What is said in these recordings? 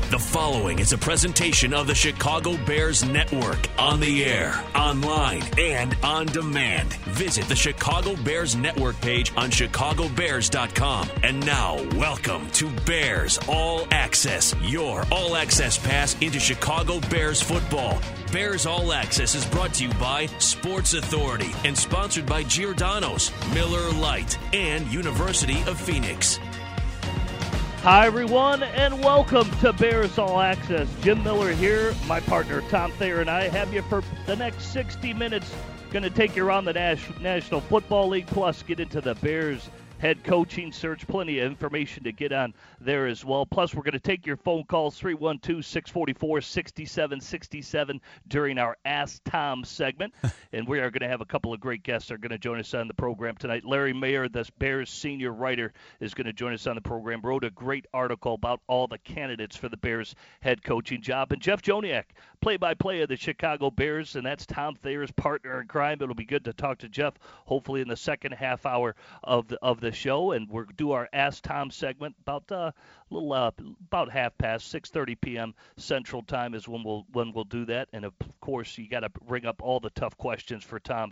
The following is a presentation of the Chicago Bears Network, on the air, online, and on demand. Visit the Chicago Bears Network page on chicagobears.com. And now, welcome to Bears All Access, your all-access pass into Chicago Bears football. Bears All Access is brought to you by Sports Authority and sponsored by Giordano's, Miller Lite, and University of Phoenix. Hi, everyone, and welcome to Bears All Access. Jim Miller here. My partner, Tom Thayer, and I have you for the next 60 minutes. Going to take you around the National Football League, plus get into the Bears head coaching search. Plenty of information to get on there as well. Plus, we're going to take your phone calls, 312-644-6767 during our Ask Tom segment. And we are going to have a couple of great guests that are going to join us on the program tonight. Larry Mayer, the Bears senior writer, is going to join us on the program. Wrote a great article about all the candidates for the Bears head coaching job. And Jeff Joniak, play-by-play of the Chicago Bears, and that's Tom Thayer's partner in crime. It'll be good to talk to Jeff, hopefully in the second half hour of the show, and we'll do our Ask Tom segment about half past 6:30 p.m. Central Time is when we'll do that. And of course, you got to bring up all the tough questions for Tom.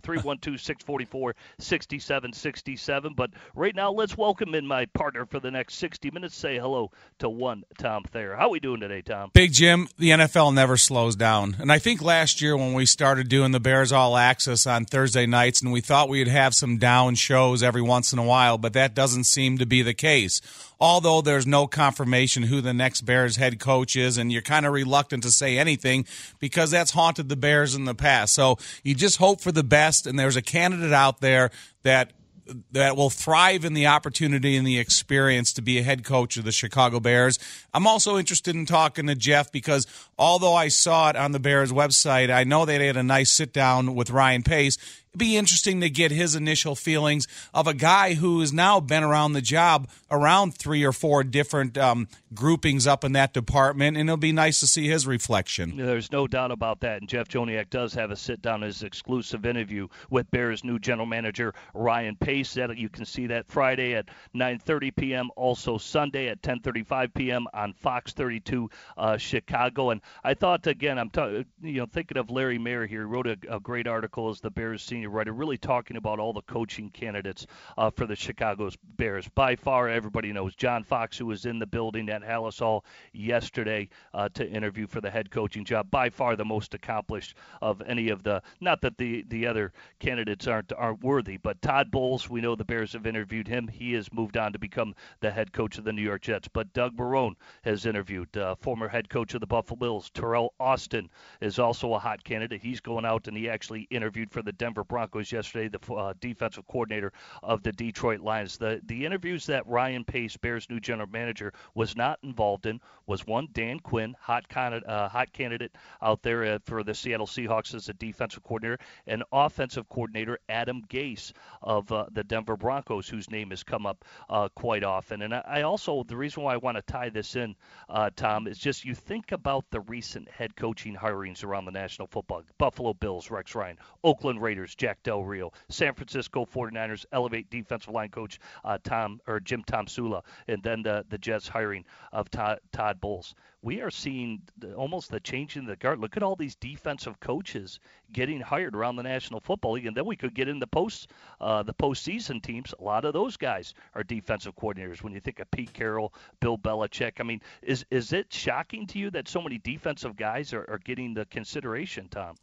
312-644-6767. But right now, let's welcome in my partner for the next 60 minutes. Say hello to one Tom Thayer. How are we doing today, Tom? Big Jim, the NFL never slows down. And I think last year when we started doing the Bears All Access on Thursday nights, and we thought we'd have some down shows every once in a while, but that doesn't seem to be the case. Although there's no confirmation who the next Bears head coach is, and you're kind of reluctant to say anything because that's haunted the Bears in the past. So you just hope for the best, and there's a candidate out there that will thrive in the opportunity and the experience to be a head coach of the Chicago Bears. I'm also interested in talking to Jeff because although I saw it on the Bears website, I know they had a nice sit-down with Ryan Pace. It'd be interesting to get his initial feelings of a guy who has now been around the job around 3 or 4 different groupings up in that department, and it'll be nice to see his reflection. There's no doubt about that, and Jeff Joniak does have a sit-down, his exclusive interview with Bears' new general manager, Ryan Pace. You can see that Friday at 9:30 p.m., also Sunday at 10:35 p.m. on Fox 32 Chicago. And I thought, again, I'm thinking of Larry Mayer here. He wrote a great article as the Bears senior writer, really talking about all the coaching candidates for the Chicago Bears. By far, everybody knows John Fox, who was in the building at Halas Hall yesterday to interview for the head coaching job. By far the most accomplished of any of the, not that the other candidates aren't worthy, but Todd Bowles, we know the Bears have interviewed him. He has moved on to become the head coach of the New York Jets. But Doug Marrone has interviewed former head coach of the Buffalo Bills. Terrell Austin is also a hot candidate. He's going out, and he actually interviewed for the Denver Broncos yesterday, the defensive coordinator of the Detroit Lions. The interviews that Ryan Pace, Bears' new general manager, was not involved in was one, Dan Quinn, hot candidate out there for the Seattle Seahawks as a defensive coordinator, and offensive coordinator Adam Gase of the Denver Broncos, whose name has come up quite often. And I also, the reason why I want to tie this in, Tom, is just you think about the recent head coaching hirings around the National Football League. Buffalo Bills, Rex Ryan. Oakland Raiders, Jack Del Rio. San Francisco 49ers elevate defensive line coach Jim Tomsula, and then the Jets hiring of Todd Bowles. We are seeing almost the change in the guard. Look at all these defensive coaches getting hired around the National Football League, and then we could get in the postseason teams. A lot of those guys are defensive coordinators. When you think of Pete Carroll, Bill Belichick, I mean, is it shocking to you that so many defensive guys are getting the consideration, Tom?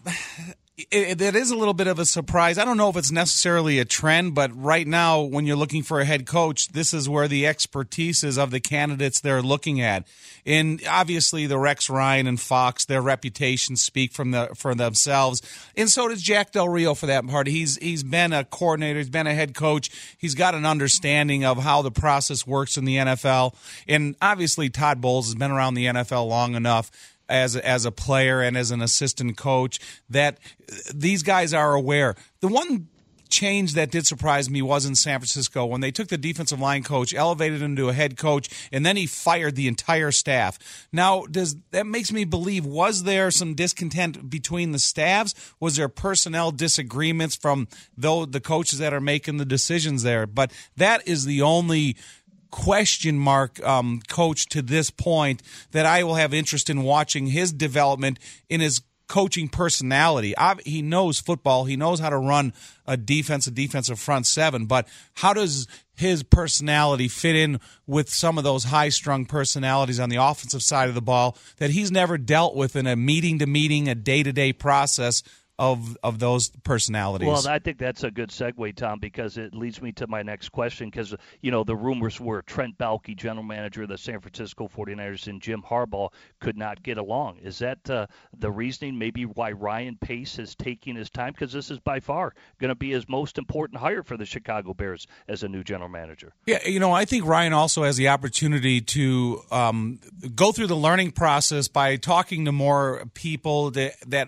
It is a little bit of a surprise. I don't know if it's necessarily a trend, but right now, when you're looking for a head coach, this is where the expertise is of the candidates they're looking at. And obviously, the Rex Ryan and Fox, their reputations speak for themselves. And so does Jack Del Rio for that part. He's been a coordinator. He's been a head coach. He's got an understanding of how the process works in the NFL. And obviously, Todd Bowles has been around the NFL long enough as a player and as an assistant coach that these guys are aware. The one change that did surprise me was in San Francisco when they took the defensive line coach, elevated him to a head coach, and then he fired the entire staff. Now, that makes me believe, was there some discontent between the staffs? Was there personnel disagreements from the coaches that are making the decisions there? But that is the only question mark coach to this point that I will have interest in watching his development in his coaching personality. He knows football. He knows how to run a defensive front seven, but how does his personality fit in with some of those high-strung personalities on the offensive side of the ball that he's never dealt with in a meeting-to-meeting, a day-to-day process of those personalities? Well, I think that's a good segue, Tom, because it leads me to my next question because, the rumors were Trent Baalke, general manager of the San Francisco 49ers, and Jim Harbaugh could not get along. Is that the reasoning maybe why Ryan Pace is taking his time? Because this is by far going to be his most important hire for the Chicago Bears as a new general manager. Yeah, I think Ryan also has the opportunity to go through the learning process by talking to more people that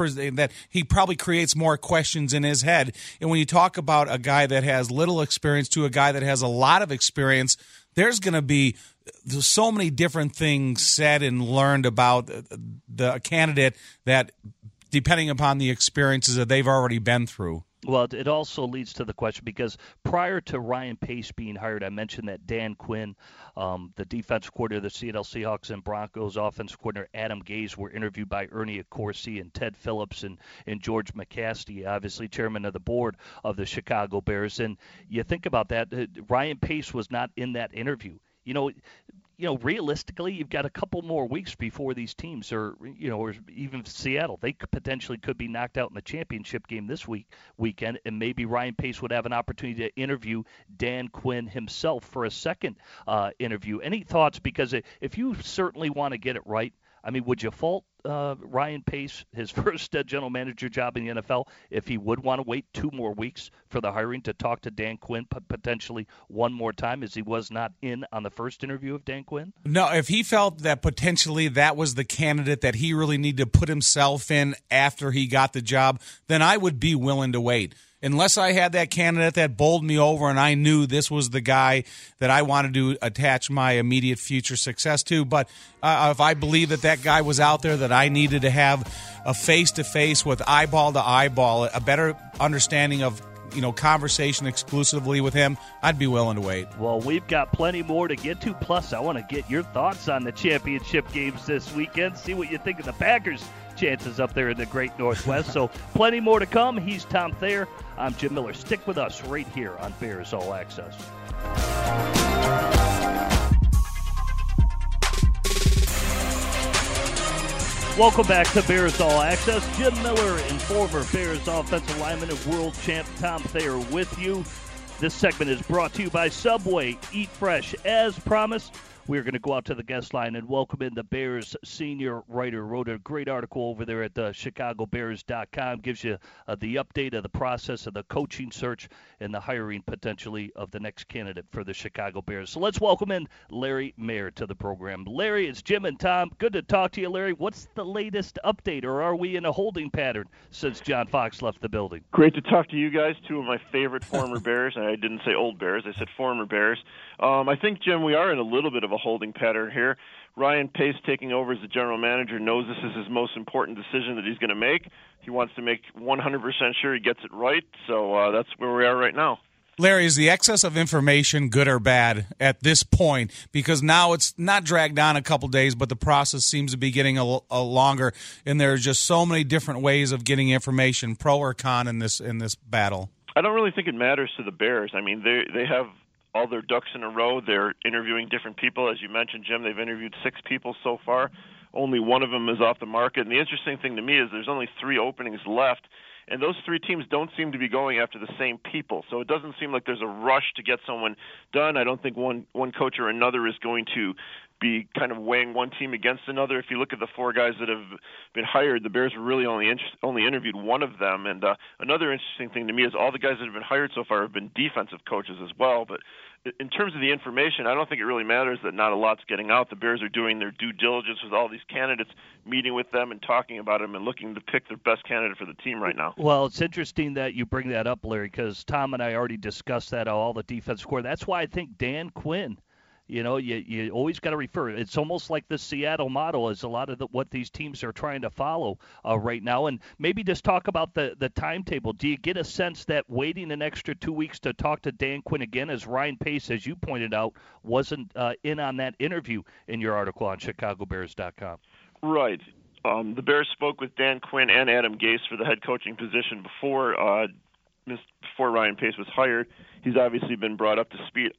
he probably creates more questions in his head. And when you talk about a guy that has little experience to a guy that has a lot of experience, there's going to be so many different things said and learned about the candidate that, depending upon the experiences that they've already been through. Well, it also leads to the question because prior to Ryan Pace being hired, I mentioned that Dan Quinn, the defensive coordinator of the Seattle Seahawks and Broncos, offensive coordinator Adam Gase were interviewed by Ernie Accorsi and Ted Phillips and George McCasty, obviously chairman of the board of the Chicago Bears. And you think about that, Ryan Pace was not in that interview. Realistically, you've got a couple more weeks before these teams or even Seattle. They potentially could be knocked out in the championship game this weekend, and maybe Ryan Pace would have an opportunity to interview Dan Quinn himself for a second interview. Any thoughts? Because if you certainly want to get it right, would you fault Ryan Pace, his first general manager job in the NFL, if he would want to wait 2 more weeks for the hiring to talk to Dan Quinn potentially one more time, as he was not in on the first interview of Dan Quinn? No, if he felt that potentially that was the candidate that he really needed to put himself in after he got the job, then I would be willing to wait. Unless I had that candidate that bowled me over and I knew this was the guy that I wanted to attach my immediate future success to. But if I believe that guy was out there, that I needed to have a face-to-face with eyeball-to-eyeball, a better understanding of conversation exclusively with him, I'd be willing to wait. Well, we've got plenty more to get to. Plus, I want to get your thoughts on the championship games this weekend. See what you think of the Packers' chances up there in the Great Northwest. So plenty more to come. He's Tom Thayer. I'm Jim Miller. Stick with us right here on Bears All Access. Welcome back to Bears All Access. Jim Miller and former Bears offensive lineman and world champ Tom Thayer with you. This segment is brought to you by Subway. Eat fresh. As promised, we're going to go out to the guest line and welcome in the Bears senior writer. Wrote a great article over there at ChicagoBears.com. Gives you the update of the process of the coaching search and the hiring potentially of the next candidate for the Chicago Bears. So let's welcome in Larry Mayer to the program. Larry, it's Jim and Tom. Good to talk to you, Larry. What's the latest update, or are we in a holding pattern since John Fox left the building? Great to talk to you guys, two of my favorite former Bears. I didn't say old Bears. I said former Bears. I think, Jim, we are in a little bit of a holding pattern here. Ryan Pace taking over as the general manager knows this is his most important decision that he's going to make. He wants to make 100% sure he gets it right, so that's where we are right now. Larry, is the excess of information good or bad at this point? Because now it's not dragged on a couple days, but the process seems to be getting a longer, and there's just so many different ways of getting information, pro or con, in this battle. I don't really think it matters to the Bears. They have all their ducks in a row. They're interviewing different people. As you mentioned, Jim, they've interviewed 6 people so far. Only one of them is off the market. And the interesting thing to me is there's only 3 openings left, and those 3 teams don't seem to be going after the same people. So it doesn't seem like there's a rush to get someone done. I don't think one coach or another is going to be kind of weighing one team against another. If you look at the 4 guys that have been hired, the Bears really only interviewed one of them. And another interesting thing to me is all the guys that have been hired so far have been defensive coaches as well. But in terms of the information, I don't think it really matters that not a lot's getting out. The Bears are doing their due diligence with all these candidates, meeting with them and talking about them and looking to pick their best candidate for the team right now. Well, it's interesting that you bring that up, Larry, because Tom and I already discussed that, all the defensive core. That's why I think Dan Quinn You always got to refer. It's almost like the Seattle model is a lot of what these teams are trying to follow right now. And maybe just talk about the timetable. Do you get a sense that waiting an extra 2 weeks to talk to Dan Quinn again, as Ryan Pace, as you pointed out, wasn't in on that interview in your article on ChicagoBears.com? Right. The Bears spoke with Dan Quinn and Adam Gase for the head coaching position before Ryan Pace was hired. He's obviously been brought up to speed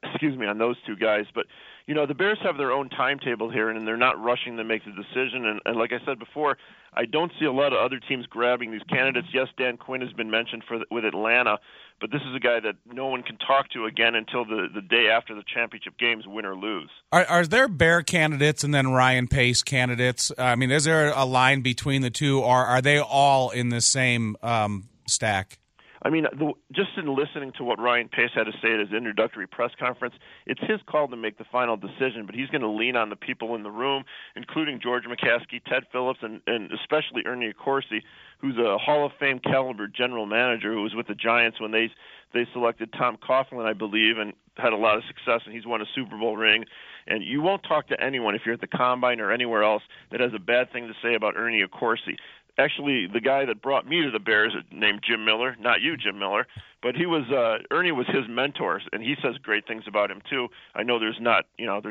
on those two guys. But, the Bears have their own timetable here, and they're not rushing to make the decision. And like I said before, I don't see a lot of other teams grabbing these candidates. Yes, Dan Quinn has been mentioned with Atlanta, but this is a guy that no one can talk to again until the day after the championship games, win or lose. Are there Bear candidates and then Ryan Pace candidates? I mean, is there a line between the two, or are they all in the same stack? I mean, just in listening to what Ryan Pace had to say at his introductory press conference, it's his call to make the final decision, but he's going to lean on the people in the room, including George McCaskey, Ted Phillips, and especially Ernie Accorsi, who's a Hall of Fame caliber general manager who was with the Giants when they selected Tom Coughlin, I believe, and had a lot of success, and he's won a Super Bowl ring. And you won't talk to anyone if you're at the Combine or anywhere else that has a bad thing to say about Ernie Accorsi. Actually, the guy that brought me to the Bears, named Jim Miller, not you, Jim Miller, but Ernie was his mentor, and he says great things about him too. I know there's not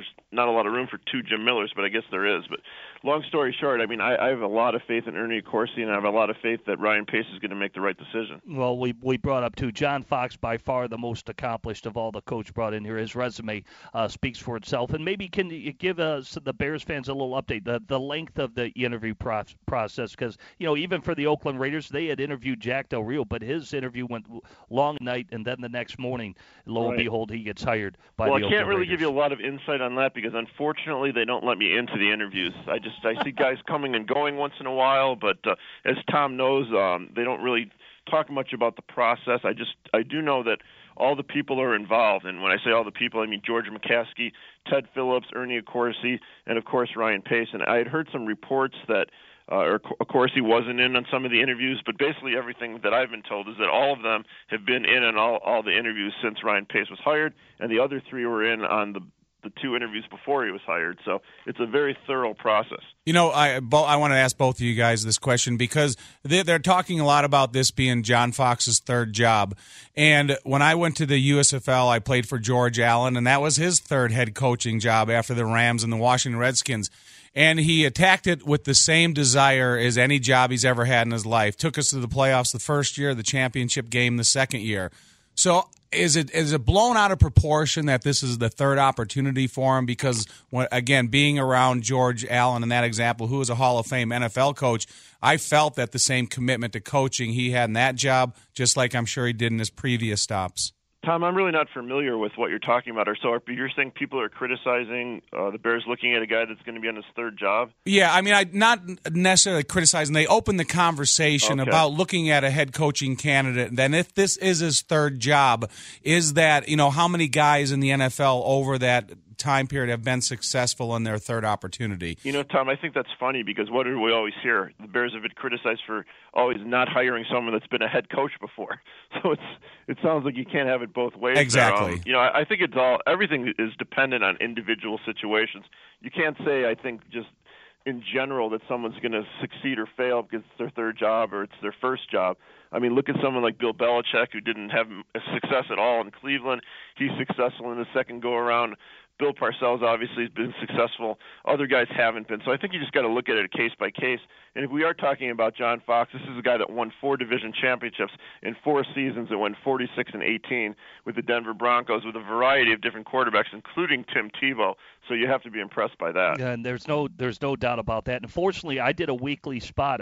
a lot of room for two Jim Millers, but I guess there is. But long story short, I mean, I have a lot of faith in Ernie Accorsi, and I have a lot of faith that Ryan Pace is going to make the right decision. Well, we brought up too John Fox, by far the most accomplished of all the coach brought in here. His resume speaks for itself. And maybe can you give the Bears fans a little update, the length of the interview process? Because even for the Oakland Raiders, they had interviewed Jack Del Rio, but his interview went long night, and then the next morning, lo and behold, he gets hired by the Oakland Raiders. Well, I can't really give you a lot of insight on that because, unfortunately, they don't let me into the interviews. I see guys coming and going once in a while, but as Tom knows, they don't really talk much about the process. I do know that all the people are involved, and when I say all the people, I mean George McCaskey, Ted Phillips, Ernie Accorsi, and, of course, Ryan Pace. And I had heard some reports that of course, he wasn't in on some of the interviews, but basically everything that I've been told is that all of them have been in on all the interviews since Ryan Pace was hired, and the other three were in on the two interviews before he was hired. So it's a very thorough process. I want to ask both of you guys this question because they're talking a lot about this being John Fox's third job. And when I went to the USFL, I played for George Allen, and that was his third head coaching job after the Rams and the Washington Redskins. And he attacked it with the same desire as any job he's ever had in his life. Took us to the playoffs the first year, the championship game the second year. So is it blown out of proportion that this is the third opportunity for him? Because, again, being around George Allen in that example, who was a Hall of Fame NFL coach, I felt that the same commitment to coaching he had in that job, just like I'm sure he did in his previous stops. Tom, I'm really not familiar with what you're talking about. So you're saying people are criticizing the Bears looking at a guy that's going to be on his third job? Yeah, I mean, not necessarily criticizing. They opened the conversation about looking at a head coaching candidate. And then if this is his third job, is that, how many guys in the NFL over that time period have been successful in their third opportunity? Tom, I think that's funny because what do we always hear? The Bears have been criticized for always not hiring someone that's been a head coach before. So it sounds like you can't have it both ways. Exactly. I think everything is dependent on individual situations. You can't say, I think, just in general that someone's going to succeed or fail because it's their third job or it's their first job. I mean, look at someone like Bill Belichick, who didn't have success at all in Cleveland. He's successful in the second go-around. Bill Parcells obviously has been successful. Other guys haven't been. So I think you just got to look at it case by case. And if we are talking about John Fox, this is a guy that won 4 division championships in 4 seasons and went 46-18 with the Denver Broncos with a variety of different quarterbacks, including Tim Tebow. So you have to be impressed by that. Yeah, and there's no doubt about that. And fortunately, I did a weekly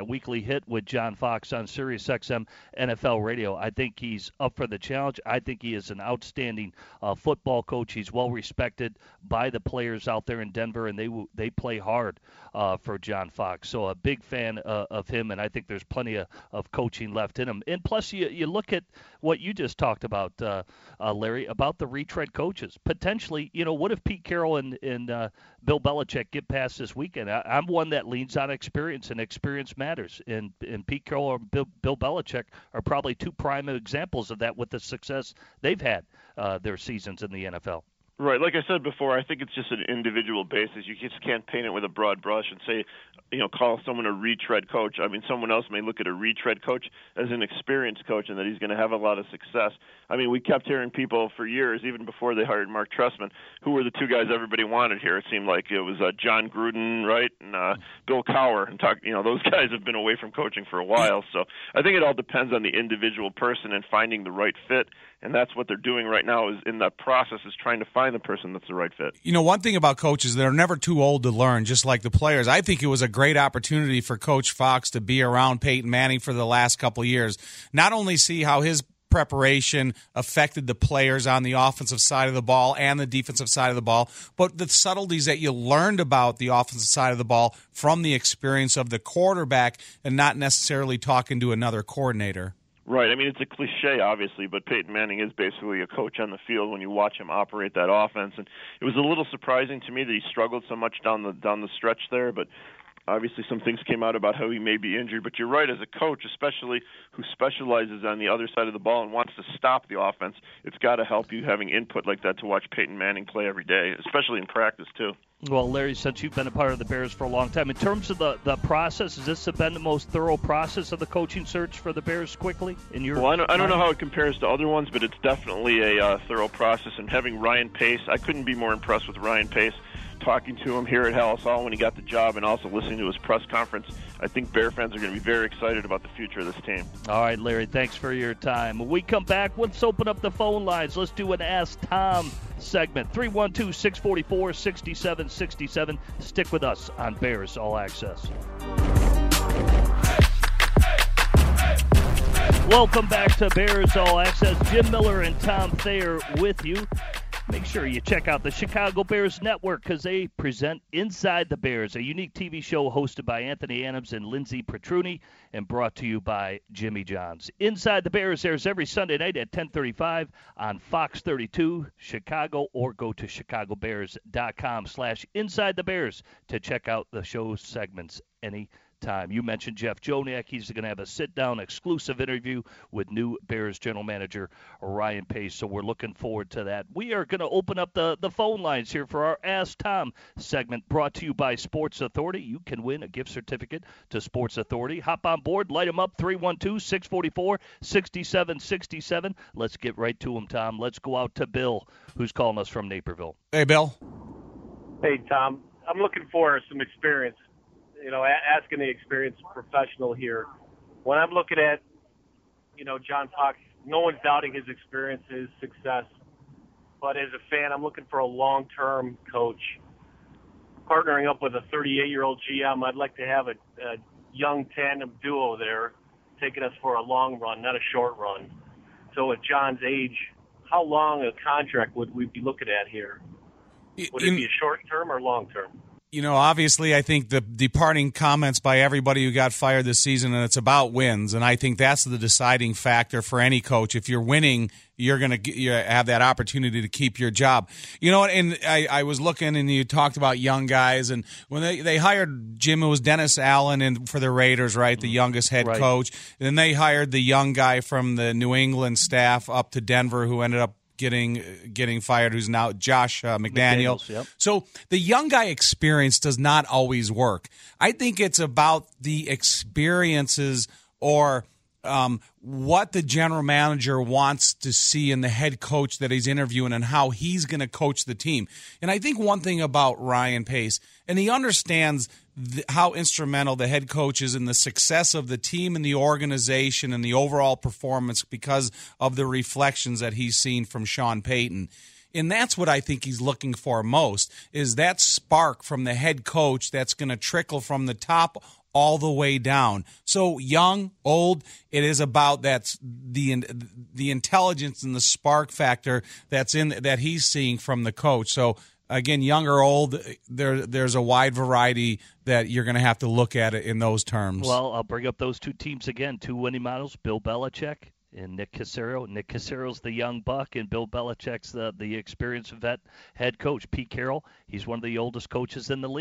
hit with John Fox on SiriusXM NFL Radio. I think he's up for the challenge. I think he is an outstanding football coach. He's well respected by the players out there in Denver, and they play hard for John Fox. So a big fan of him, and I think there's plenty of coaching left in him. And plus, you look at what you just talked about, Larry, about the retread coaches. Potentially, what if Pete Carroll and Bill Belichick get past this weekend? I'm one that leans on experience, and experience matters. And Pete Carroll or Bill Belichick are probably two prime examples of that with the success they've had their seasons in the NFL. Right. Like I said before, I think it's just an individual basis. You just can't paint it with a broad brush and say, call someone a retread coach. I mean, someone else may look at a retread coach as an experienced coach and that he's going to have a lot of success. I mean, we kept hearing people for years, even before they hired Mark Trestman, who were the two guys everybody wanted here. It seemed like it was John Gruden, right, and Bill Cowher. And those guys have been away from coaching for a while. So I think it all depends on the individual person and finding the right fit. And that's what they're doing right now is in that process is trying to find the person that's the right fit. One thing about coaches, they're never too old to learn, just like the players. I think it was a great opportunity for Coach Fox to be around Peyton Manning for the last couple of years. Not only see how his preparation affected the players on the offensive side of the ball and the defensive side of the ball, but the subtleties that you learned about the offensive side of the ball from the experience of the quarterback and not necessarily talking to another coordinator. Right. I mean, it's a cliche, obviously, but Peyton Manning is basically a coach on the field when you watch him operate that offense. And it was a little surprising to me that he struggled so much down the stretch there, but obviously some things came out about how he may be injured. But you're right, as a coach, especially who specializes on the other side of the ball and wants to stop the offense, it's got to help you having input like that to watch Peyton Manning play every day, especially in practice, too. Well, Larry, since you've been a part of the Bears for a long time, in terms of the process, has this been the most thorough process of the coaching search for the Bears quickly? Well, I don't know how it compares to other ones, but it's definitely a thorough process. And having Ryan Pace, I couldn't be more impressed with Ryan Pace. Talking to him here at Halas Hall when he got the job and also listening to his press conference, I think Bear fans are going to be very excited about the future of this team. All right, Larry, thanks for your time. When we come back, let's open up the phone lines. Let's do an Ask Tom segment. 312-644-6767. Stick with us on Bears All Access. Welcome back to Bears All Access. Jim Miller and Tom Thayer with you. Make sure you check out the Chicago Bears Network because they present Inside the Bears, a unique TV show hosted by Anthony Adams and Lindsey Petruni and brought to you by Jimmy John's. Inside the Bears airs every Sunday night at 10:35 on Fox 32 Chicago, or go to chicagobears.com/Inside the Bears to check out the show's segments anytime. You mentioned Jeff Joniak. He's going to have a sit-down exclusive interview with new Bears general manager Ryan Pace, so we're looking forward to that. We are going to open up the phone lines here for our Ask Tom segment brought to you by Sports Authority. You can win a gift certificate to Sports Authority. Hop on board, light them up, 312-644-6767. Let's get right to them, Tom. Let's go out to Bill, who's calling us from Naperville. Hey, Bill. Hey, Tom. I'm looking for some experience. Asking the experienced professional here. When I'm looking at, John Fox, no one's doubting his experience, his success. But as a fan, I'm looking for a long-term coach. Partnering up with a 38-year-old GM, I'd like to have a young tandem duo there, taking us for a long run, not a short run. So at John's age, how long a contract would we be looking at here? Would it be a short-term or long-term? Obviously, I think the departing comments by everybody who got fired this season, and it's about wins, and I think that's the deciding factor for any coach. If you're winning, you're going to have that opportunity to keep your job. And I was looking, and you talked about young guys, and when they hired Jim, it was Dennis Allen for the Raiders, right, the youngest head coach. And then they hired the young guy from the New England staff up to Denver who ended up getting fired, who's now Josh McDaniels. Yep. So the young guy experience does not always work. I think it's about the experiences or what the general manager wants to see in the head coach that he's interviewing and how he's going to coach the team. And I think one thing about Ryan Pace, and he understands how instrumental the head coach is in the success of the team and the organization and the overall performance because of the reflections that he's seen from Sean Payton. And that's what I think he's looking for most, is that spark from the head coach that's going to trickle from the top all the way down. So young, old, it is about that's the intelligence and the spark factor that he's seeing from the coach. So again, young or old, there's a wide variety that you're going to have to look at it in those terms. Well, I'll bring up those two teams again, two winning models, Bill Belichick and Nick Caserio. Nick Caserio's the young buck, and Bill Belichick's the experienced vet head coach. Pete Carroll, he's one of the oldest coaches in the league.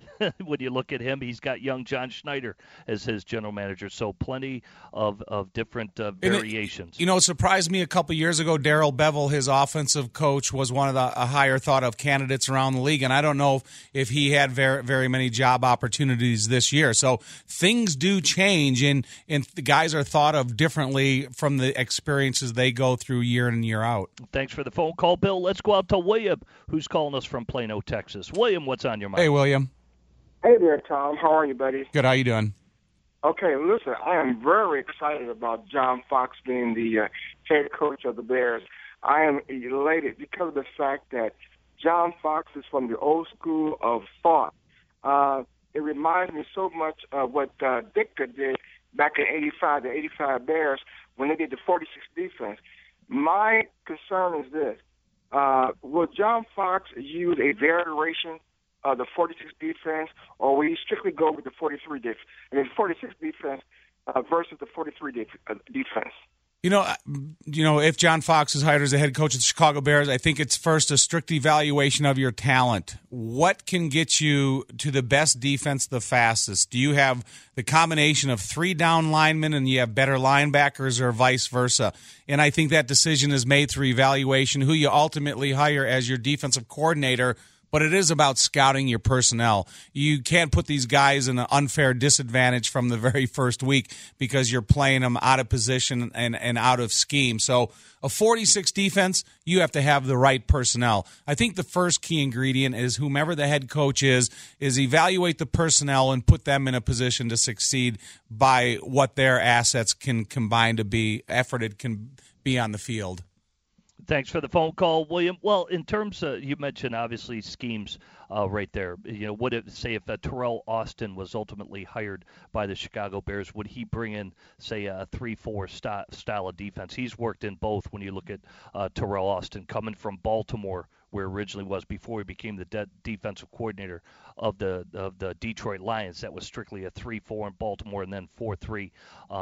when you look at him, he's got young John Schneider as his general manager. So plenty of different variations. It surprised me a couple years ago, Darrell Bevell, his offensive coach, was one of the higher thought of candidates around the league, and I don't know if he had very, very many job opportunities this year. So things do change, and the guys are thought of differently from the experiences they go through year in and year out. Thanks for the phone call, Bill. Let's go out to William, who's calling us from Plano, Texas. William, what's on your mind? Hey, William. Hey there, Tom. How are you, buddy? Good. How you doing? Okay, listen, I am very excited about John Fox being the head coach of the Bears. I am elated because of the fact that John Fox is from the old school of thought. It reminds me so much of what Ditka did back in '85, the '85 Bears, when they did the 46 defense. My concern is this. Will John Fox use a variation of the 46 defense, or will he strictly go with the 43 defense? And the 46 defense versus the 43 defense. If John Fox is hired as the head coach of the Chicago Bears, I think it's first a strict evaluation of your talent. What can get you to the best defense the fastest? Do you have the combination of 3 down linemen and you have better linebackers, or vice versa? And I think that decision is made through evaluation, who you ultimately hire as your defensive coordinator. But it is about scouting your personnel. You can't put these guys in an unfair disadvantage from the very first week because you're playing them out of position and out of scheme. So a 46 defense, you have to have the right personnel. I think the first key ingredient is whomever the head coach is evaluate the personnel and put them in a position to succeed by what their assets can combine to be, effort it can be on the field. Thanks for the phone call, William. Well, in terms of, you mentioned obviously schemes right there. Would it say if Terrell Austin was ultimately hired by the Chicago Bears, would he bring in, say, a 3-4 style of defense? He's worked in both. When you look at Terrell Austin coming from Baltimore, where originally was before he became the defensive coordinator of the Detroit Lions, that was strictly a 3-4 in Baltimore, and then 4-3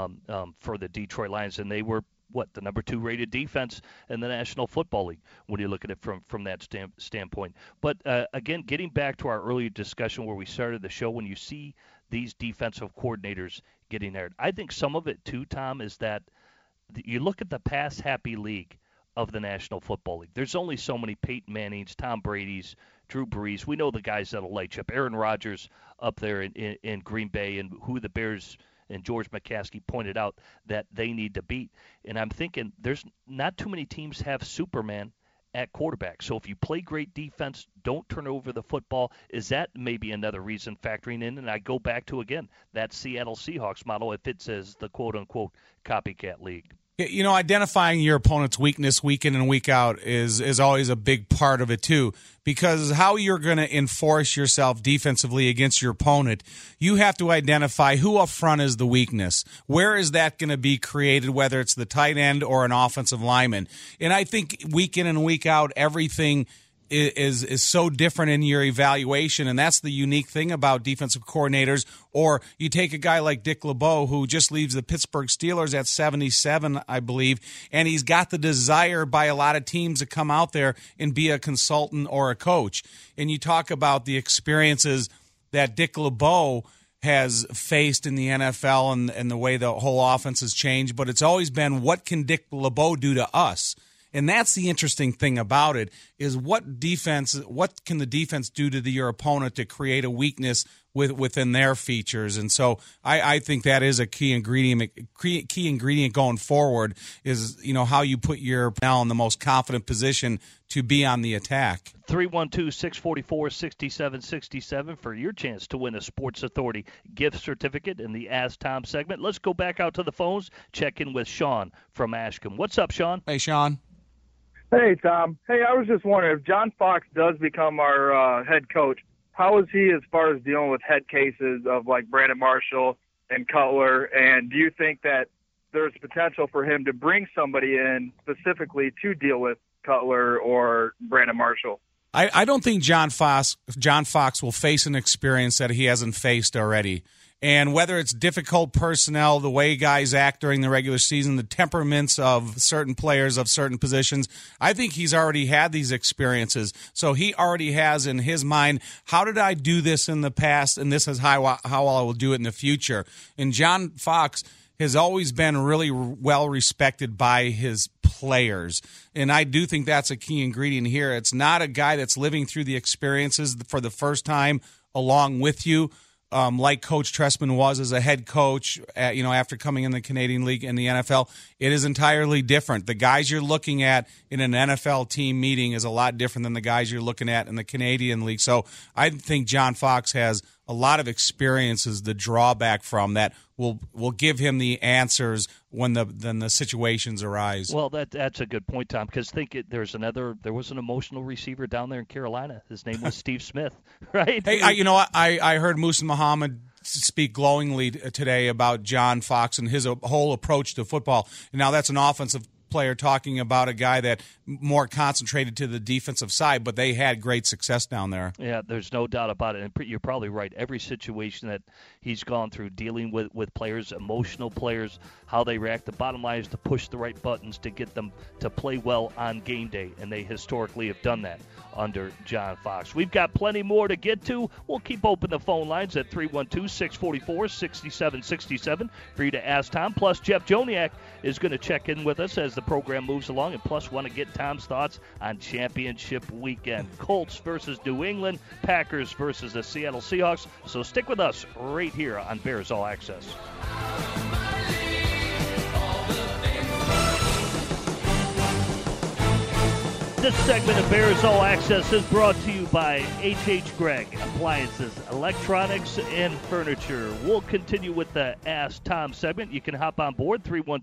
for the Detroit Lions, and they were the number 2 rated defense in the National Football League when you look at it from that standpoint. But again, getting back to our earlier discussion where we started the show, when you see these defensive coordinators getting there, I think some of it too, Tom, is that you look at the pass-happy league of the National Football League. There's only so many Peyton Mannings, Tom Brady's, Drew Brees. We know the guys that'll light you up. Aaron Rodgers up there in Green Bay, and who the Bears and George McCaskey pointed out that they need to beat. And I'm thinking there's not too many teams have Superman at quarterback. So if you play great defense, don't turn over the football, is that maybe another reason factoring in? And I go back to, again, that Seattle Seahawks model if it says the quote-unquote copycat league. Identifying your opponent's weakness week in and week out is always a big part of it too, because how you're going to enforce yourself defensively against your opponent, you have to identify who up front is the weakness. Where is that going to be created, whether it's the tight end or an offensive lineman? And I think week in and week out, everything is so different in your evaluation, and that's the unique thing about defensive coordinators. Or you take a guy like Dick LeBeau, who just leaves the Pittsburgh Steelers at 77, I believe, and he's got the desire by a lot of teams to come out there and be a consultant or a coach. And you talk about the experiences that Dick LeBeau has faced in the NFL and the way the whole offense has changed, but it's always been, what can Dick LeBeau do to us? And that's the interesting thing about it, is what can the defense do to your opponent to create a weakness within their features? And so I think that is a key ingredient going forward, is how you put your personnel in the most confident position to be on the attack. 312-644-6767 for your chance to win a Sports Authority gift certificate in the Ask Tom segment. Let's go back out to the phones, check in with Sean from Ashcombe. What's up, Sean? Hey, Sean. Hey, Tom. Hey, I was just wondering, if John Fox does become our head coach, how is he as far as dealing with head cases of like Brandon Marshall and Cutler? And do you think that there's potential for him to bring somebody in specifically to deal with Cutler or Brandon Marshall? I don't think John Fox will face an experience that he hasn't faced already. And whether it's difficult personnel, the way guys act during the regular season, the temperaments of certain players of certain positions, I think he's already had these experiences. So he already has in his mind, how did I do this in the past, and this is how I will do it in the future. And John Fox has always been really well respected by his players. And I do think that's a key ingredient here. It's not a guy that's living through the experiences for the first time along with you, like Coach Trestman was as a head coach, after coming in the Canadian League and the NFL. It is entirely different. The guys you're looking at in an NFL team meeting is a lot different than the guys you're looking at in the Canadian League. So I think John Fox has a lot of experiences to draw back from that will give him the answers when the situations arise. Well, that's a good point, Tom, because there was an emotional receiver down there in Carolina. His name was Steve Smith, right? Hey, I heard Musa Muhammad speak glowingly today about John Fox and his whole approach to football. And now that's an offensive player talking about a guy that more concentrated to the defensive side, but they had great success down there. Yeah, there's no doubt about it. And you're probably right. Every situation that he's gone through dealing with players, emotional players, how they react, the bottom line is to push the right buttons to get them to play well on game day, and they historically have done that under John Fox. We've got plenty more to get to. We'll keep open the phone lines at 312-644-6767 for you to ask Tom. Plus, Jeff Joniak is going to check in with us as the program moves along, and plus want to get Tom's thoughts on championship weekend. Colts versus New England, Packers versus the Seattle Seahawks. So stick with us right here on Bears All Access. This segment of Bears All Access is brought to you by H.H. Gregg, appliances, electronics, and furniture. We'll continue with the Ask Tom segment. You can hop on board,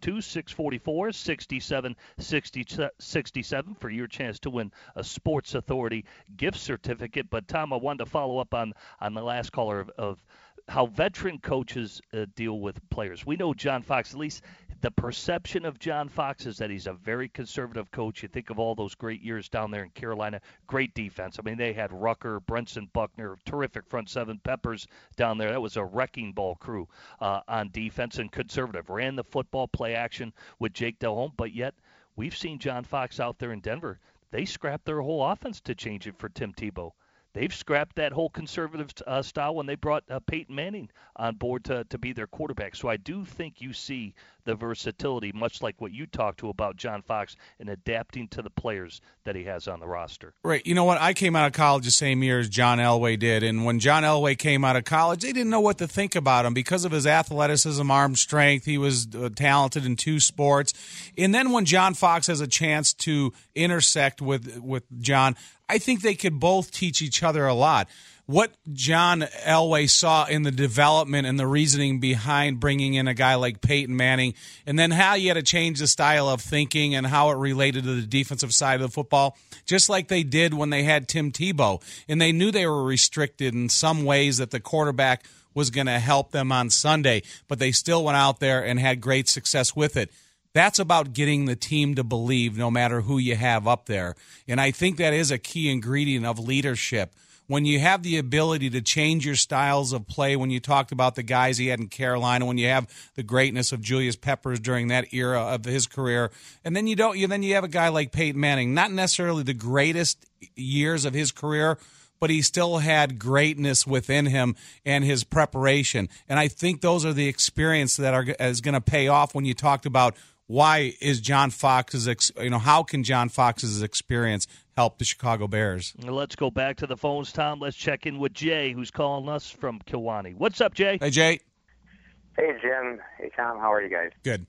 312-644-6767 for your chance to win a Sports Authority gift certificate. But, Tom, I wanted to follow up on the last caller of how veteran coaches deal with players. We know John Fox, at least the perception of John Fox is that he's a very conservative coach. You think of all those great years down there in Carolina, great defense. I mean, they had Rucker, Brenson Buckner, terrific front seven, Peppers down there. That was a wrecking ball crew on defense, and conservative. Ran the football, play action with Jake Delhomme, but yet we've seen John Fox out there in Denver. They scrapped their whole offense to change it for Tim Tebow. They've scrapped that whole conservative style when they brought Peyton Manning on board to be their quarterback. So I do think you see the versatility, much like what you talked to about John Fox, in adapting to the players that he has on the roster. Right. You know what? I came out of college the same year as John Elway did, and when John Elway came out of college, they didn't know what to think about him because of his athleticism, arm strength. He was talented in two sports. And then when John Fox has a chance to intersect with John, I think they could both teach each other a lot. What John Elway saw in the development and the reasoning behind bringing in a guy like Peyton Manning, and then how you had to change the style of thinking and how it related to the defensive side of the football, just like they did when they had Tim Tebow. And they knew they were restricted in some ways that the quarterback was going to help them on Sunday, but they still went out there and had great success with it. That's about getting the team to believe no matter who you have up there. And I think that is a key ingredient of leadership. When you have the ability to change your styles of play, when you talked about the guys he had in Carolina, when you have the greatness of Julius Peppers during that era of his career, and then you have a guy like Peyton Manning, not necessarily the greatest years of his career, but he still had greatness within him and his preparation. And I think those are the experience that is going to pay off when you talked about why is John Fox's, how can John Fox's experience help the Chicago Bears? Let's go back to the phones, Tom. Let's check in with Jay, who's calling us from Kewanee. What's up, Jay? Hey, Jay. Hey, Jim. Hey, Tom. How are you guys? Good.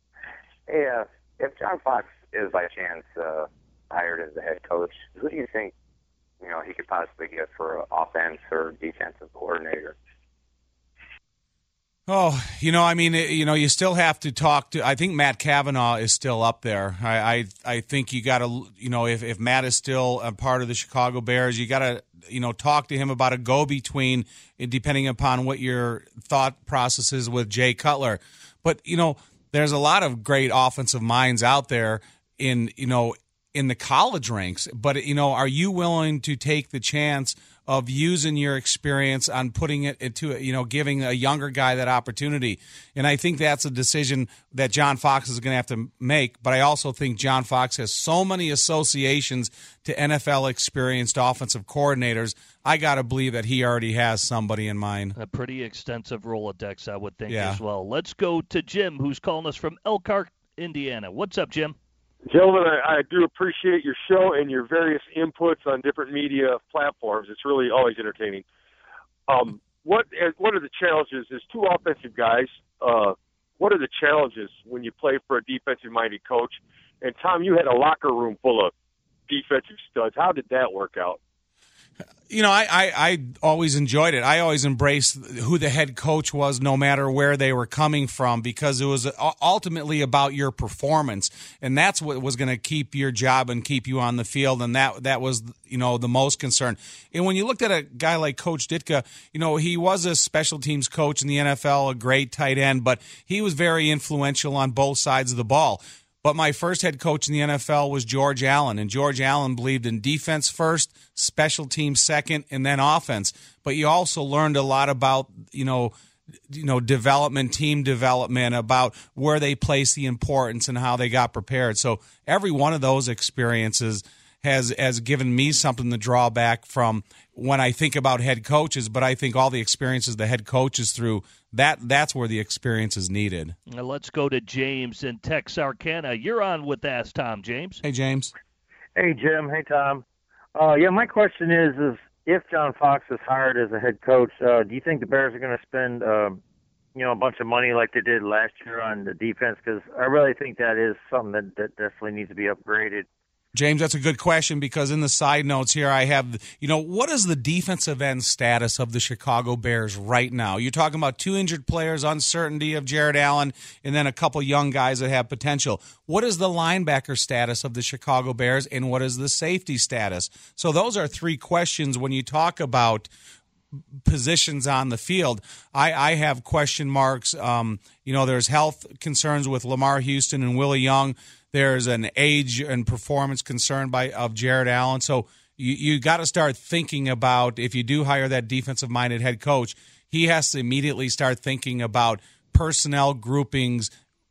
Hey, if John Fox is by chance hired as the head coach, who do you think he could possibly get for offense or defensive coordinator? Oh, you still have to talk to. I think Matt Cavanaugh is still up there. I think you got to, if Matt is still a part of the Chicago Bears, you got to, talk to him about a go-between, depending upon what your thought process is with Jay Cutler. But there's a lot of great offensive minds out there in the college ranks. But are you willing to take the chance of using your experience on putting it into, giving a younger guy that opportunity. And I think that's a decision that John Fox is going to have to make. But I also think John Fox has so many associations to NFL experienced offensive coordinators. I got to believe that he already has somebody in mind. A pretty extensive Rolodex, I would think, Yeah. as well. Let's go to Jim, who's calling us from Elkhart, Indiana. What's up, Jim? Gentlemen, I do appreciate your show and your various inputs on different media platforms. It's really always entertaining. What are the challenges? There's two offensive guys. What are the challenges when you play for a defensive-minded coach? And, Tom, you had a locker room full of defensive studs. How did that work out? I always enjoyed it. I always embraced who the head coach was, no matter where they were coming from, because it was ultimately about your performance, and that's what was going to keep your job and keep you on the field, and that was the most concern. And when you looked at a guy like Coach Ditka, he was a special teams coach in the NFL, a great tight end, but he was very influential on both sides of the ball. But my first head coach in the NFL was George Allen, and George Allen believed in defense first, special teams second, and then offense. But you also learned a lot about, development, team development, about where they place the importance and how they got prepared. So every one of those experiences has given me something to draw back from when I think about head coaches, but I think all the experiences the head coaches through, that's where the experience is needed. Now let's go to James in Texarkana. You're on with Ask Tom, James. Hey, James. Hey, Jim. Hey, Tom. My question is if John Fox is hired as a head coach, do you think the Bears are going to spend, a bunch of money like they did last year on the defense? Because I really think that is something that definitely needs to be upgraded. James, that's a good question, because in the side notes here I have, what is the defensive end status of the Chicago Bears right now? You're talking about 2 injured players, uncertainty of Jared Allen, and then a couple young guys that have potential. What is the linebacker status of the Chicago Bears, and what is the safety status? So those are 3 questions when you talk about positions on the field. I have question marks. There's health concerns with Lamar Houston and Willie Young. There's an age and performance concern of Jared Allen. So you got to start thinking about, if you do hire that defensive-minded head coach, he has to immediately start thinking about personnel groupings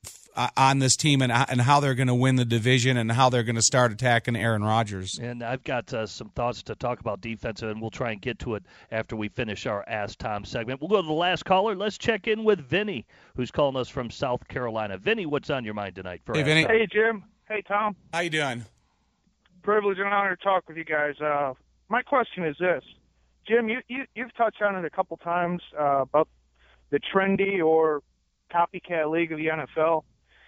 on this team and how they're going to win the division and how they're going to start attacking Aaron Rodgers. And I've got some thoughts to talk about defense, and we'll try and get to it after we finish our Ask Tom segment. We'll go to the last caller. Let's check in with Vinny, who's calling us from South Carolina. Vinny, what's on your mind tonight? Hey, Vinny. Hey, Jim. Hey, Tom. How you doing? Privilege and honor to talk with you guys. My question is this. Jim, you've touched on it a couple times about the trendy or copycat league of the NFL.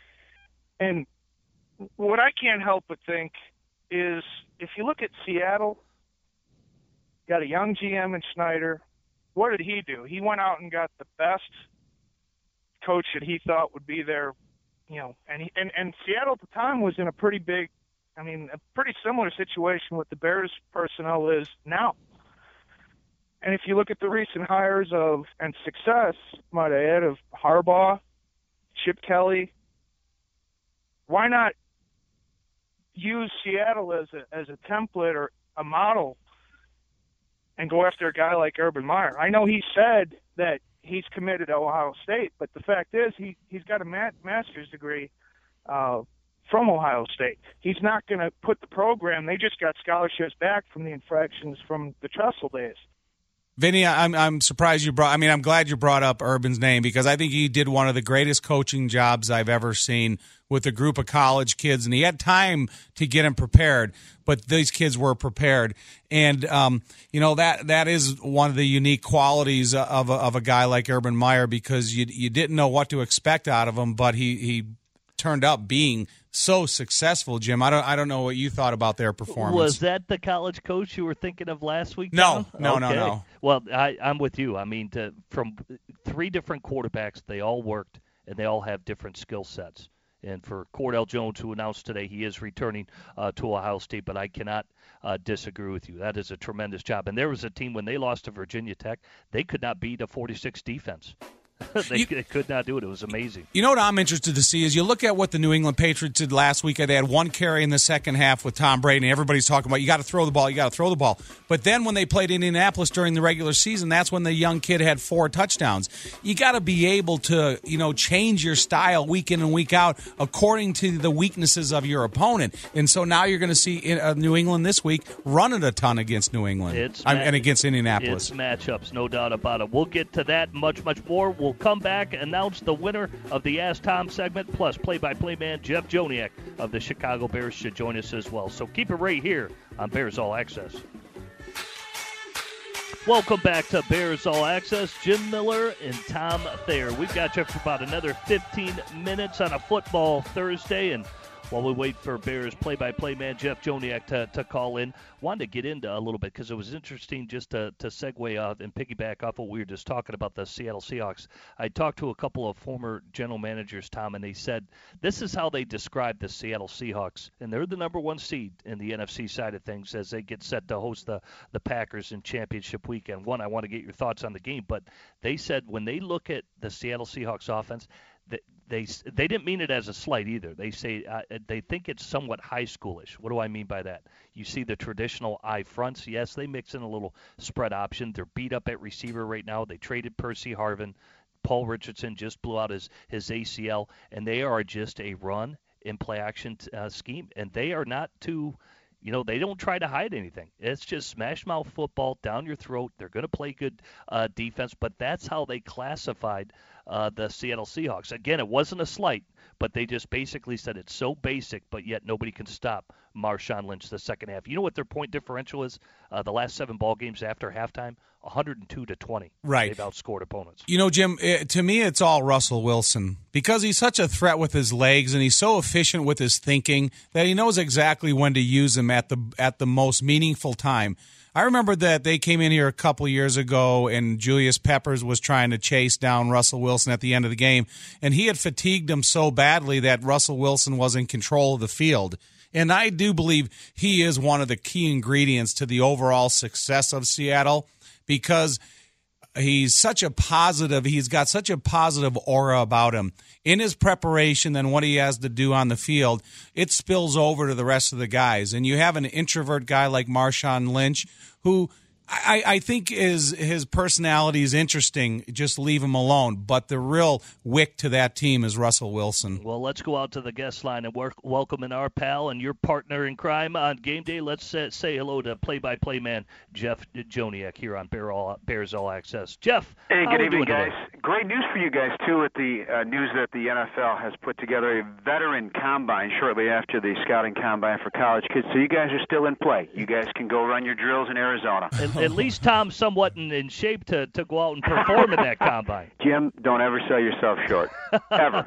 And what I can't help but think is, if you look at Seattle, got a young GM in Snyder. What did he do? He went out and got the best coach that he thought would be there, and Seattle at the time was in a pretty similar situation with the Bears personnel is now. And if you look at the recent hires and success, might I add, of Harbaugh, Chip Kelly, why not use Seattle as a template or a model and go after a guy like Urban Meyer? I know he said that he's committed to Ohio State, but the fact is he's got a master's degree from Ohio State. He's not going to put the program. They just got scholarships back from the infractions from the Tressel days. Vinny, I'm surprised you brought. I'm glad you brought up Urban's name, because I think he did one of the greatest coaching jobs I've ever seen with a group of college kids, and he had time to get them prepared. But these kids were prepared, and that is one of the unique qualities of a guy like Urban Meyer, because you didn't know what to expect out of him, but he turned up being so successful. Jim, I don't know what you thought about their performance. Was that the college coach you were thinking of last week, No, Tom? No. Well, I'm with you. I mean, from 3 different quarterbacks, they all worked, and they all have different skill sets. And for Cordell Jones, who announced today he is returning to Ohio State, but I cannot disagree with you. That is a tremendous job. And there was a team, when they lost to Virginia Tech, they could not beat a 46 defense. They could not do it. It was amazing. You know what I'm interested to see is you look at what the New England Patriots did last week. They had one carry in the second half with Tom Brady, and everybody's talking about you got to throw the ball, you got to throw the ball. But then when they played Indianapolis during the regular season, that's when the young kid had 4 touchdowns. You got to be able to, change your style week in and week out according to the weaknesses of your opponent. And so now you're going to see New England this week running a ton against New England and against Indianapolis. It's matchups, no doubt about it. We'll get to that much more. We'll come back, announce the winner of the Ask Tom segment, plus play-by-play man Jeff Joniak of the Chicago Bears should join us as well. So keep it right here on Bears All Access. Welcome back to Bears All Access. Jim Miller and Tom Thayer. We've got you for about another 15 minutes on a football Thursday, and while we wait for Bears play-by-play man Jeff Joniak to call in, wanted to get into a little bit because it was interesting just to segue out and piggyback off what we were just talking about the Seattle Seahawks. I talked to a couple of former general managers, Tom, and they said this is how they describe the Seattle Seahawks, and they're the number 1 seed in the NFC side of things as they get set to host the Packers in championship weekend. One, I want to get your thoughts on the game, but they said when they look at the Seattle Seahawks offense, they didn't mean it as a slight either. They say they think it's somewhat high schoolish. What do I mean by that? You see the traditional I fronts. Yes, they mix in a little spread option. They're beat up at receiver right now. They traded Percy Harvin. Paul Richardson just blew out his ACL, and they are just a run in play action scheme, and they are not too. They don't try to hide anything. It's just smash mouth football down your throat. They're going to play good defense, but that's how they classified the Seattle Seahawks. Again, it wasn't a slight, but they just basically said it's so basic, but yet nobody can stop Marshawn Lynch the second half. You know what their point differential is? The last 7 ball games after halftime, 102-20. Right. They've outscored opponents. Jim, to me, it's all Russell Wilson because he's such a threat with his legs and he's so efficient with his thinking that he knows exactly when to use him at the most meaningful time. I remember that they came in here a couple years ago and Julius Peppers was trying to chase down Russell Wilson at the end of the game, and he had fatigued him so badly that Russell Wilson was in control of the field. And I do believe he is one of the key ingredients to the overall success of Seattle because he's got such a positive aura about him. In his preparation and what he has to do on the field, it spills over to the rest of the guys. And you have an introvert guy like Marshawn Lynch who I think his personality is interesting. Just leave him alone. But the real wick to that team is Russell Wilson. Well, let's go out to the guest line and welcome in our pal and your partner in crime on game day. Let's say hello to play-by-play man Jeff Joniak here on Bears All Access. Jeff, hey, how good are evening, guys. Today? Great news for you guys too with the news that the NFL has put together a veteran combine shortly after the scouting combine for college kids. So you guys are still in play. You guys can go run your drills in Arizona. At least Tom's somewhat in shape to go out and perform in that combine. Jim, don't ever sell yourself short. Ever.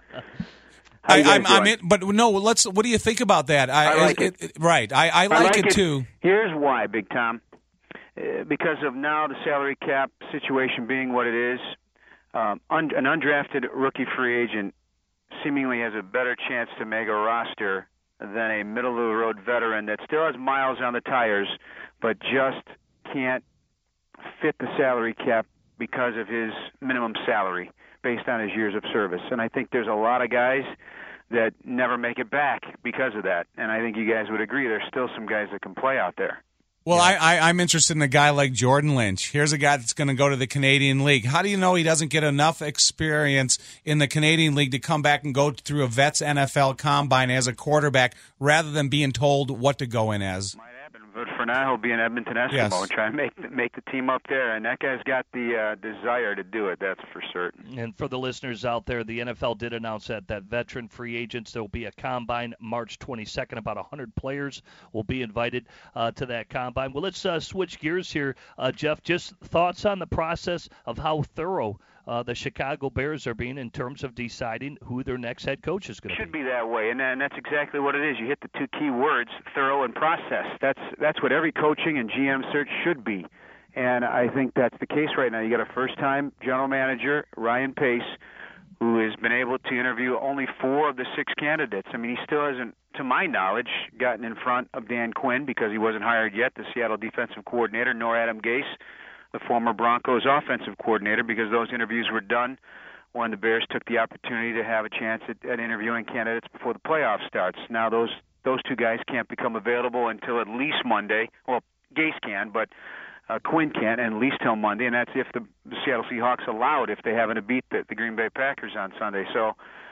I'm in, but no. What do you think about that? I like it. Right. I like it too. Here's why, Big Tom. Because of now the salary cap situation being what it is, an undrafted rookie free agent seemingly has a better chance to make a roster than a middle-of-the-road veteran that still has miles on the tires, but just can't fit the salary cap because of his minimum salary based on his years of service. And I think there's a lot of guys that never make it back because of that. And I think you guys would agree there's still some guys that can play out there. Well, yeah. I'm interested in a guy like Jordan Lynch. Here's a guy that's going to go to the Canadian League. How do you know he doesn't get enough experience in the Canadian League to come back and go through a Vets NFL combine as a quarterback rather than being told what to go in as? But for now, he'll be in Edmonton Eskimo and try and make the team up there. And that guy's got the desire to do it, that's for certain. And for the listeners out there, the NFL did announce that veteran free agents, there will be a combine March 22nd. About 100 players will be invited to that combine. Well, let's switch gears here. Jeff, just thoughts on the process of how thorough the Chicago Bears are being in terms of deciding who their next head coach is going to be. It should be that way, and that's exactly what it is. You hit the 2 key words, thorough and process. That's what every coaching and GM search should be, and I think that's the case right now. You got a first-time general manager, Ryan Pace, who has been able to interview only 4 of the 6 candidates. I mean, he still hasn't, to my knowledge, gotten in front of Dan Quinn because he wasn't hired yet, the Seattle defensive coordinator, nor Adam Gase, the former Broncos offensive coordinator, because those interviews were done when the Bears took the opportunity to have a chance at interviewing candidates before the playoff starts. Now those two guys can't become available until at least Monday. Well, Gase can, but Quinn can't, and at least till Monday, and that's if the Seattle Seahawks allow it, if they happen to beat the Green Bay Packers on Sunday. So,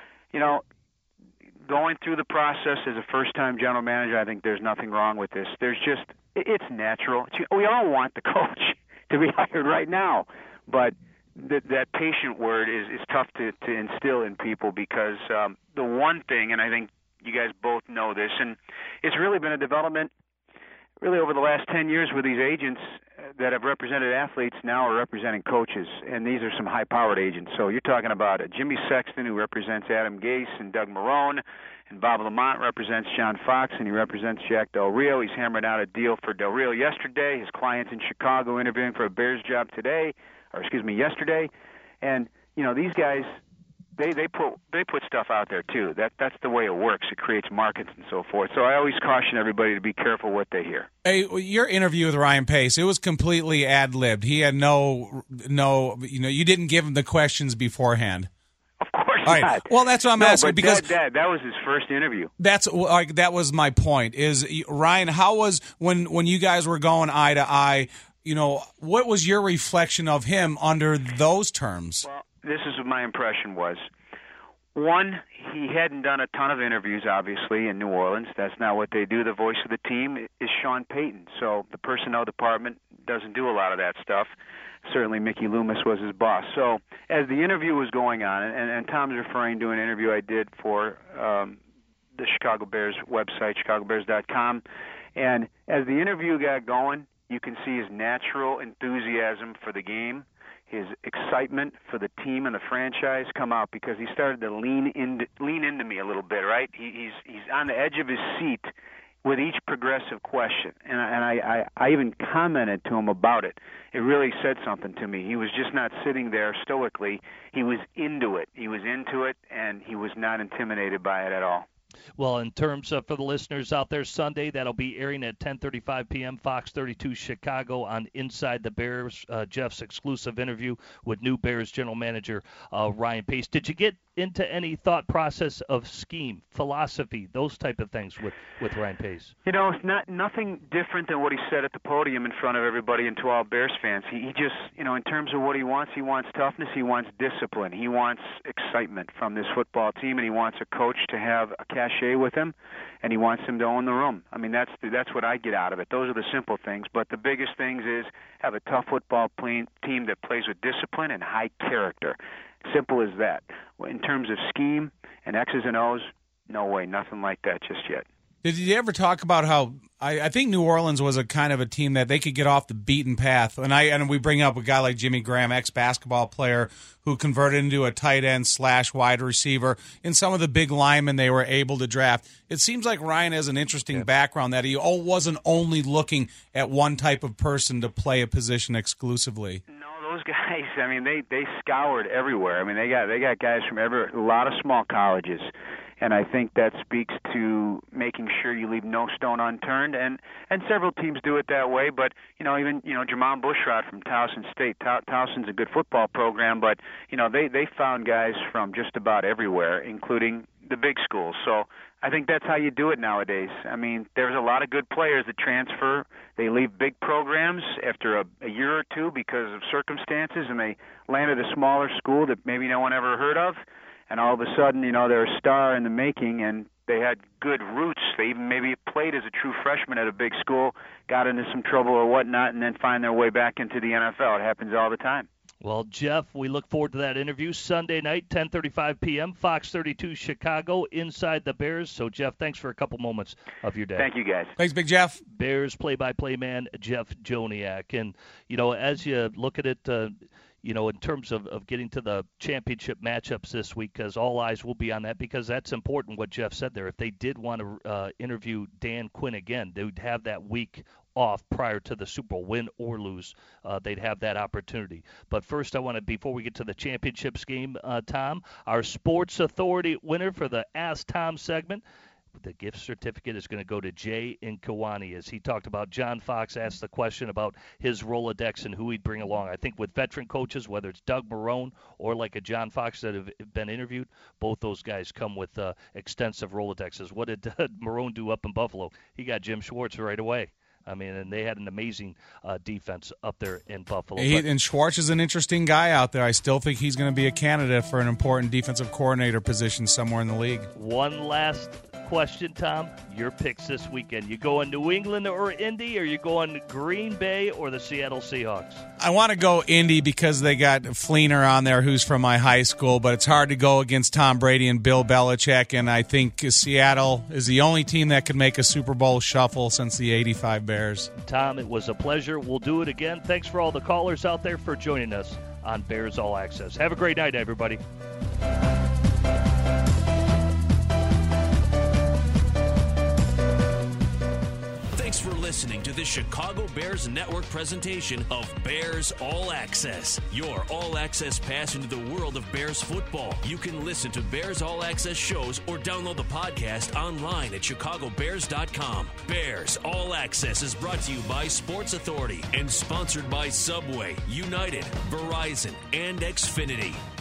going through the process as a first-time general manager, I think there's nothing wrong with this. It's natural. We all want the coach to be hired right now, but that patient word is tough to instill in people, because the one thing, and I think you guys both know this, and it's really been a development really over the last 10 years where these agents that have represented athletes now are representing coaches, and these are some high-powered agents. So you're talking about Jimmy Sexton, who represents Adam Gase and Doug Marrone, and Bob Lamont represents John Fox, and he represents Jack Del Rio. He's hammered out a deal for Del Rio yesterday. His client's in Chicago interviewing for a Bears job yesterday. And, these guys, they put stuff out there too. That's the way it works. It creates markets and so forth. So I always caution everybody to be careful what they hear. Hey, your interview with Ryan Pace, it was completely ad-libbed. He had no, you didn't give him the questions beforehand. Of course not. Not. Well, that's what I'm asking, but because that was his first interview. That was my point. Is Ryan, how was when you guys were going eye to eye? What was your reflection of him under those terms? Well, this is what my impression was. One, he hadn't done a ton of interviews, obviously, in New Orleans. That's not what they do. The voice of the team is Sean Payton. So the personnel department doesn't do a lot of that stuff. Certainly Mickey Loomis was his boss. So as the interview was going on, and Tom's referring to an interview I did for the Chicago Bears website, chicagobears.com, and as the interview got going, you can see his natural enthusiasm for the game, his excitement for the team and the franchise come out, because he started to lean into me a little bit, right? He's on the edge of his seat with each progressive question, and I even commented to him about it. It really said something to me. He was just not sitting there stoically. He was into it. And he was not intimidated by it at all. Well, in terms of, for the listeners out there, Sunday, that'll be airing at 10:35 p.m., Fox 32 Chicago on Inside the Bears, Jeff's exclusive interview with new Bears general manager Ryan Pace. Did you get into any thought process of scheme, philosophy, those type of things with Ryan Pace? It's nothing different than what he said at the podium in front of everybody and to all Bears fans. He just, in terms of what he wants toughness, he wants discipline, he wants excitement from this football team, and he wants a coach to have a cachet with him, and he wants him to own the room. I mean, that's what I get out of it. Those are the simple things, but the biggest things is have a tough football team that plays with discipline and high character. Simple as that. In terms of scheme and X's and O's, no way, nothing like that just yet. Did you ever talk about how I think New Orleans was a kind of a team that they could get off the beaten path? And we bring up a guy like Jimmy Graham, ex-basketball player, who converted into a tight end / wide receiver. In some of the big linemen they were able to draft. It seems like Ryan has an interesting background, that he wasn't only looking at one type of person to play a position exclusively. Those guys, I mean, they scoured everywhere. I mean, they got guys from a lot of small colleges, and I think that speaks to making sure you leave no stone unturned. And several teams do it that way. But even Jermon Bushrod from Towson State. Towson's a good football program, but they found guys from just about everywhere, including the big schools. So I think that's how you do it nowadays. I mean, there's a lot of good players that transfer. They leave big programs after a year or two because of circumstances, and they land at a smaller school that maybe no one ever heard of, and all of a sudden, they're a star in the making, and they had good roots. They even maybe played as a true freshman at a big school, got into some trouble or whatnot, and then find their way back into the NFL. It happens all the time. Well, Jeff, we look forward to that interview Sunday night, 10:35 p.m., Fox 32 Chicago, Inside the Bears. So, Jeff, thanks for a couple moments of your day. Thank you, guys. Thanks, Big Jeff. Bears play-by-play man Jeff Joniak. And, as you look at it, in terms of getting to the championship matchups this week, because all eyes will be on that, because that's important what Jeff said there. If they did want to interview Dan Quinn again, they would have that week off prior to the Super Bowl, win or lose. They'd have that opportunity. But first, I want to, before we get to the championships game, Tom, our Sports Authority winner for the Ask Tom segment, The gift certificate is going to go to Jay Nkawani, as he talked about. John Fox asked the question about his Rolodex and who he'd bring along. I think with veteran coaches, whether it's Doug Marrone or like a John Fox that have been interviewed, both those guys come with extensive Rolodexes. What did Marrone do up in Buffalo? He got Jim Schwartz right away. I mean, and they had an amazing defense up there in Buffalo. And Schwartz is an interesting guy out there. I still think he's going to be a candidate for an important defensive coordinator position somewhere in the league. One last question, Tom. Your picks this weekend. You going New England or Indy, or you going Green Bay or the Seattle Seahawks? I want to go Indy because they got Fleener on there, who's from my high school, but it's hard to go against Tom Brady and Bill Belichick, and I think Seattle is the only team that could make a Super Bowl shuffle since the 85 Bears. Tom, it was a pleasure. We'll do it again. Thanks for all the callers out there for joining us on Bears All Access. Have a great night, everybody. Thanks for listening to the Chicago Bears Network presentation of Bears All Access, your all-access pass into the world of Bears football. You can listen to Bears All Access shows or download the podcast online at chicagobears.com. Bears All Access is brought to you by Sports Authority and sponsored by Subway, United, Verizon, and Xfinity.